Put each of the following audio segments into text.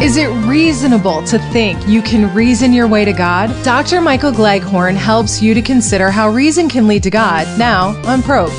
Is it reasonable to think you can reason your way to God? Dr. Michael Gleghorn helps you to consider how reason can lead to God, now on Probe.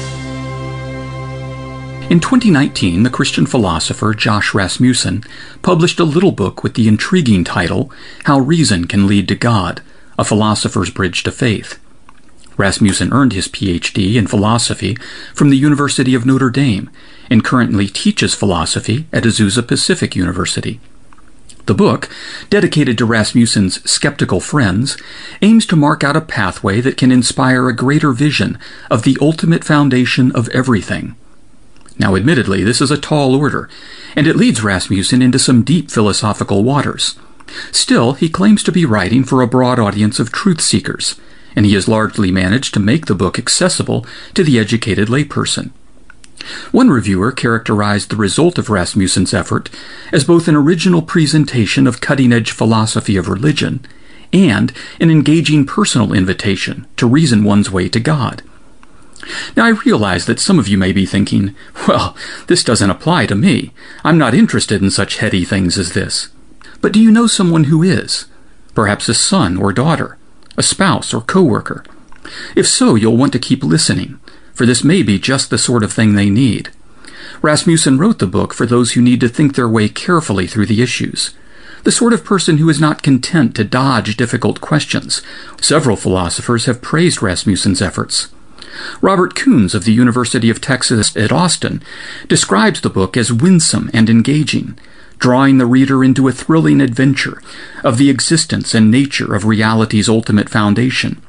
In 2019, the Christian philosopher Josh Rasmussen published a little book with the intriguing title, How Reason Can Lead to God, A Philosopher's Bridge to Faith. Rasmussen earned his Ph.D. in philosophy from the University of Notre Dame and currently teaches philosophy at Azusa Pacific University. The book, dedicated to Rasmussen's skeptical friends, aims to mark out a pathway that can inspire a greater vision of the ultimate foundation of everything. Now, admittedly, this is a tall order, and it leads Rasmussen into some deep philosophical waters. Still, he claims to be writing for a broad audience of truth seekers, and he has largely managed to make the book accessible to the educated layperson. One reviewer characterized the result of Rasmussen's effort as both an original presentation of cutting-edge philosophy of religion and an engaging personal invitation to reason one's way to God. Now, I realize that some of you may be thinking, well, this doesn't apply to me. I'm not interested in such heady things as this. But do you know someone who is? Perhaps a son or daughter, a spouse or coworker. If so, you'll want to keep listening, for this may be just the sort of thing they need. Rasmussen wrote the book for those who need to think their way carefully through the issues, the sort of person who is not content to dodge difficult questions. Several philosophers have praised Rasmussen's efforts. Robert Coons of the University of Texas at Austin describes the book as winsome and engaging, drawing the reader into a thrilling adventure of the existence and nature of reality's ultimate foundation.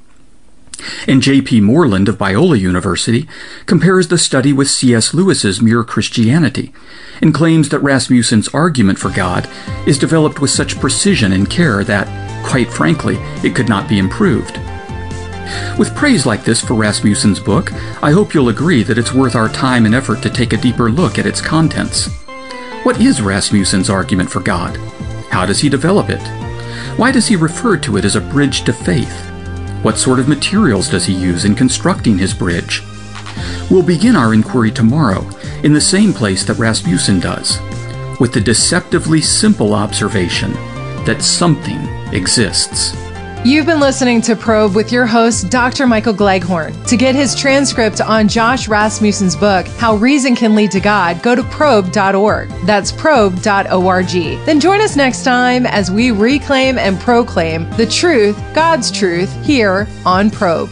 And J.P. Moreland of Biola University compares the study with C.S. Lewis's Mere Christianity and claims that Rasmussen's argument for God is developed with such precision and care that, quite frankly, it could not be improved. With praise like this for Rasmussen's book, I hope you'll agree that it's worth our time and effort to take a deeper look at its contents. What is Rasmussen's argument for God? How does he develop it? Why does he refer to it as a bridge to faith? What sort of materials does he use in constructing his bridge? We'll begin our inquiry tomorrow in the same place that Rasmussen does, with the deceptively simple observation that something exists. You've been listening to Probe with your host, Dr. Michael Gleghorn. To get his transcript on Josh Rasmussen's book, How Reason Can Lead to God, go to probe.org. That's probe.org. Then join us next time as we reclaim and proclaim the truth, God's truth, here on Probe.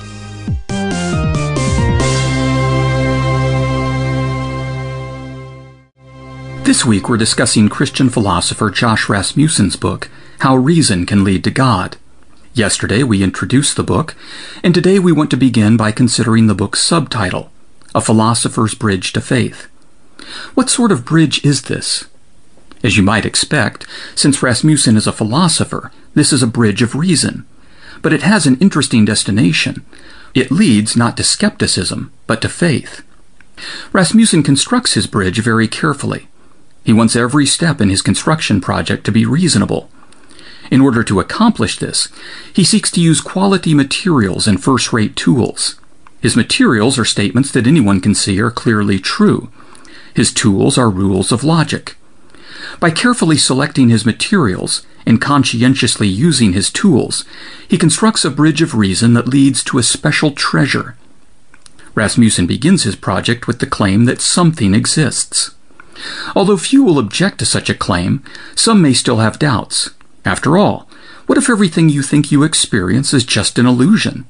This week we're discussing Christian philosopher Josh Rasmussen's book, How Reason Can Lead to God. Yesterday we introduced the book, and today we want to begin by considering the book's subtitle, A Philosopher's Bridge to Faith. What sort of bridge is this? As you might expect, since Rasmussen is a philosopher, this is a bridge of reason. But it has an interesting destination. It leads not to skepticism, but to faith. Rasmussen constructs his bridge very carefully. He wants every step in his construction project to be reasonable. In order to accomplish this, he seeks to use quality materials and first-rate tools. His materials are statements that anyone can see are clearly true. His tools are rules of logic. By carefully selecting his materials and conscientiously using his tools, he constructs a bridge of reason that leads to a special treasure. Rasmussen begins his project with the claim that something exists. Although few will object to such a claim, some may still have doubts. After all, what if everything you think you experience is just an illusion?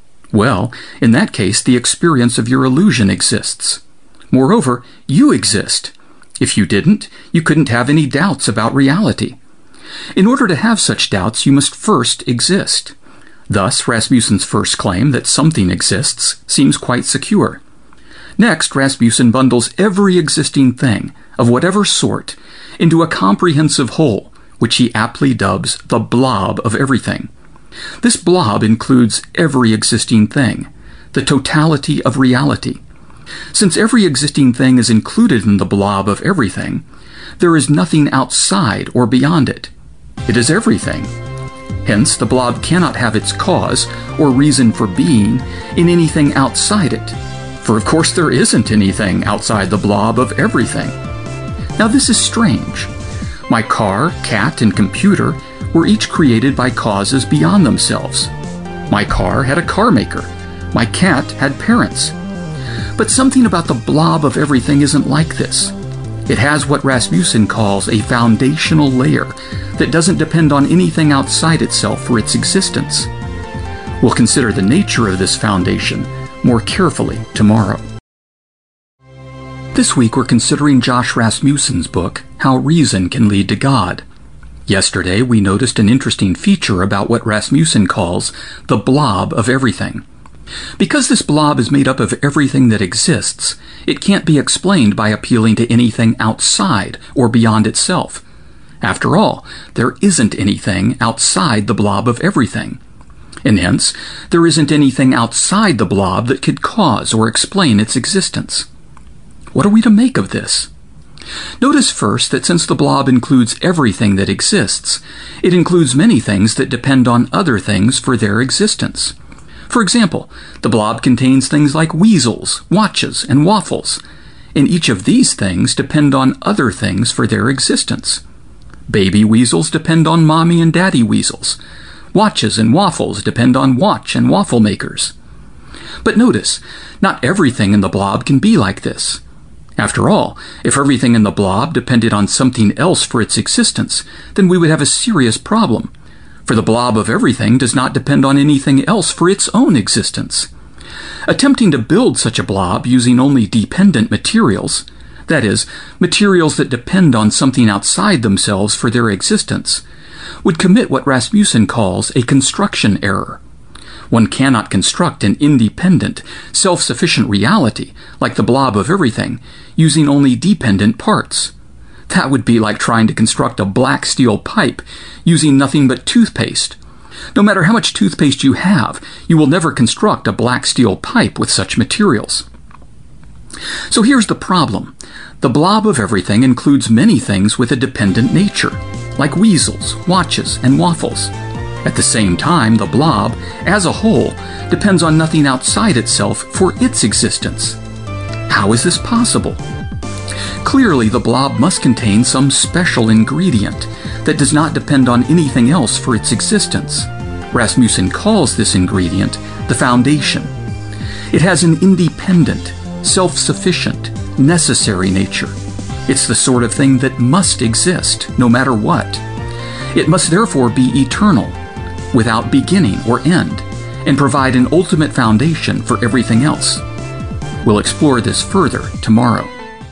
Well, in that case, the experience of your illusion exists. Moreover, you exist. If you didn't, you couldn't have any doubts about reality. In order to have such doubts, you must first exist. Thus, Rasmussen's first claim that something exists seems quite secure. Next, Rasmussen bundles every existing thing, of whatever sort, into a comprehensive whole, which he aptly dubs the blob of everything. This blob includes every existing thing, the totality of reality. Since every existing thing is included in the blob of everything, there is nothing outside or beyond it. It is everything. Hence, the blob cannot have its cause or reason for being in anything outside it. For of course there isn't anything outside the blob of everything. Now this is strange. My car, cat, and computer were each created by causes beyond themselves. My car had a car maker. My cat had parents. But something about the blob of everything isn't like this. It has what Rasmussen calls a foundational layer that doesn't depend on anything outside itself for its existence. We'll consider the nature of this foundation more carefully tomorrow. This week we're considering Josh Rasmussen's book, How Reason Can Lead to God. Yesterday we noticed an interesting feature about what Rasmussen calls the blob of everything. Because this blob is made up of everything that exists, it can't be explained by appealing to anything outside or beyond itself. After all, there isn't anything outside the blob of everything. And hence, there isn't anything outside the blob that could cause or explain its existence. What are we to make of this? Notice first that since the blob includes everything that exists, it includes many things that depend on other things for their existence. For example, the blob contains things like weasels, watches, and waffles, and each of these things depend on other things for their existence. Baby weasels depend on mommy and daddy weasels. Watches and waffles depend on watch and waffle makers. But notice, not everything in the blob can be like this. After all, if everything in the blob depended on something else for its existence, then we would have a serious problem. For the blob of everything does not depend on anything else for its own existence. Attempting to build such a blob using only dependent materials, that is, materials that depend on something outside themselves for their existence, would commit what Rasmussen calls a construction error. One cannot construct an independent, self-sufficient reality, like the blob of everything, using only dependent parts. That would be like trying to construct a black steel pipe using nothing but toothpaste. No matter how much toothpaste you have, you will never construct a black steel pipe with such materials. So here's the problem. The blob of everything includes many things with a dependent nature, like weasels, watches, and waffles. At the same time, the blob, as a whole, depends on nothing outside itself for its existence. How is this possible? Clearly, the blob must contain some special ingredient that does not depend on anything else for its existence. Rasmussen calls this ingredient the foundation. It has an independent, self-sufficient, necessary nature. It's the sort of thing that must exist, no matter what. It must therefore be eternal, without beginning or end, and provide an ultimate foundation for everything else. We'll explore this further tomorrow.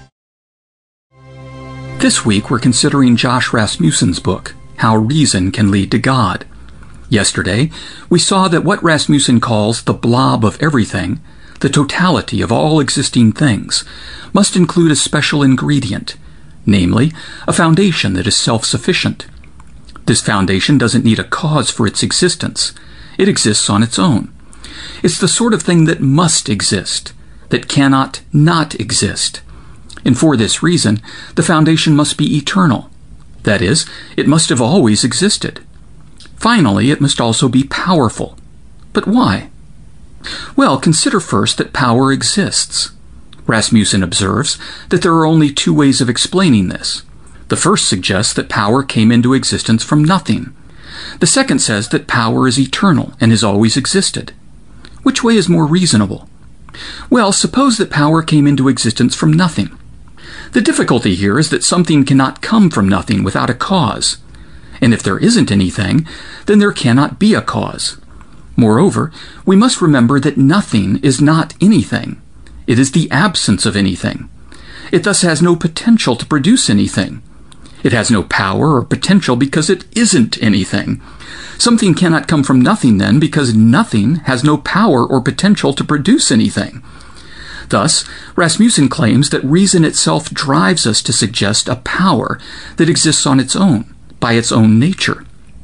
This week we're considering Josh Rasmussen's book, How Reason Can Lead to God. Yesterday, we saw that what Rasmussen calls the blob of everything, the totality of all existing things, must include a special ingredient, namely, a foundation that is self-sufficient. This foundation doesn't need a cause for its existence. It exists on its own. It's the sort of thing that must exist, that cannot not exist. And for this reason, the foundation must be eternal. That is, it must have always existed. Finally, it must also be powerful. But why? Well, consider first that power exists. Rasmussen observes that there are only two ways of explaining this. The first suggests that power came into existence from nothing. The second says that power is eternal and has always existed. Which way is more reasonable? Well, suppose that power came into existence from nothing. The difficulty here is that something cannot come from nothing without a cause. And if there isn't anything, then there cannot be a cause. Moreover, we must remember that nothing is not anything. It is the absence of anything. It thus has no potential to produce anything. It has no power or potential because it isn't anything. Something cannot come from nothing then because nothing has no power or potential to produce anything. Thus, Rasmussen claims that reason itself drives us to suggest a power that exists on its own, by its own nature.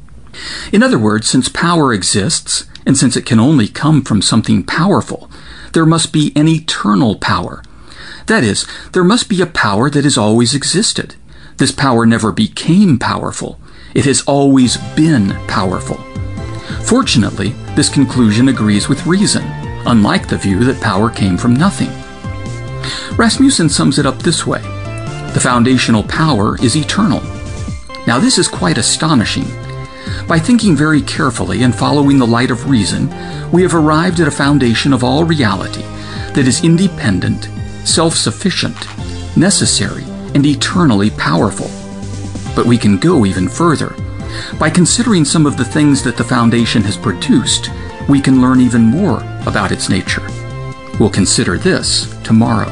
In other words, since power exists, and since it can only come from something powerful, there must be an eternal power. That is, there must be a power that has always existed. This power never became powerful. It has always been powerful. Fortunately, this conclusion agrees with reason, unlike the view that power came from nothing. Rasmussen sums it up this way. The foundational power is eternal. Now this is quite astonishing. By thinking very carefully and following the light of reason, we have arrived at a foundation of all reality that is independent, self-sufficient, necessary, and eternally powerful. But we can go even further. By considering some of the things that the foundation has produced, we can learn even more about its nature. We'll consider this tomorrow.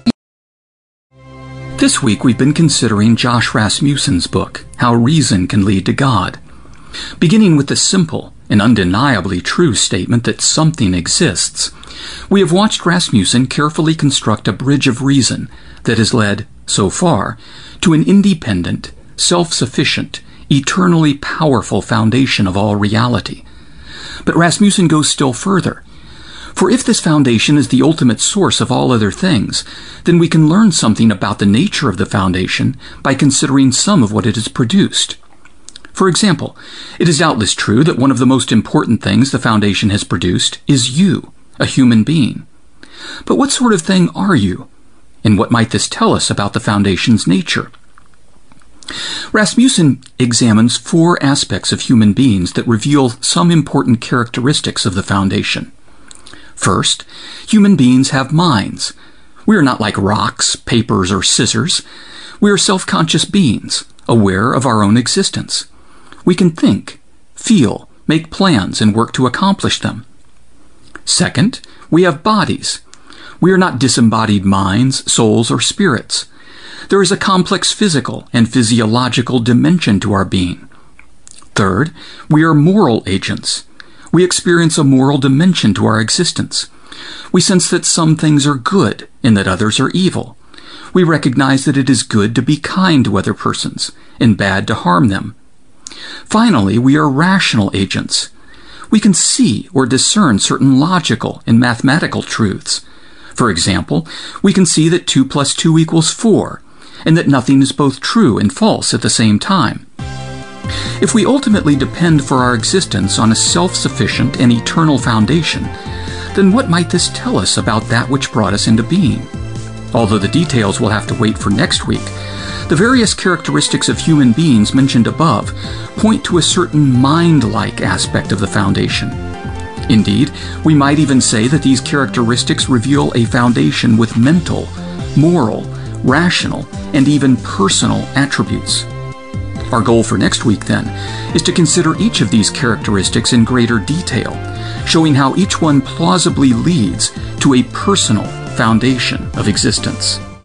This week we've been considering Josh Rasmussen's book, How Reason Can Lead to God. Beginning with the simple and undeniably true statement that something exists, we have watched Rasmussen carefully construct a bridge of reason that has led, so far, to an independent, self-sufficient, eternally powerful foundation of all reality. But Rasmussen goes still further. For if this foundation is the ultimate source of all other things, then we can learn something about the nature of the foundation by considering some of what it has produced. For example, it is doubtless true that one of the most important things the foundation has produced is you, a human being. But what sort of thing are you? And what might this tell us about the foundation's nature? Rasmussen examines 4 aspects of human beings that reveal some important characteristics of the foundation. First, human beings have minds. We are not like rocks, papers, or scissors. We are self-conscious beings, aware of our own existence. We can think, feel, make plans, and work to accomplish them. Second, we have bodies. We are not disembodied minds, souls, or spirits. There is a complex physical and physiological dimension to our being. Third, we are moral agents. We experience a moral dimension to our existence. We sense that some things are good and that others are evil. We recognize that it is good to be kind to other persons and bad to harm them. Finally, we are rational agents. We can see or discern certain logical and mathematical truths. For example, we can see that 2 + 2 = 4, and that nothing is both true and false at the same time. If we ultimately depend for our existence on a self-sufficient and eternal foundation, then what might this tell us about that which brought us into being? Although the details will have to wait for next week, the various characteristics of human beings mentioned above point to a certain mind-like aspect of the foundation. Indeed, we might even say that these characteristics reveal a foundation with mental, moral, rational, and even personal attributes. Our goal for next week, then, is to consider each of these characteristics in greater detail, showing how each one plausibly leads to a personal foundation of existence.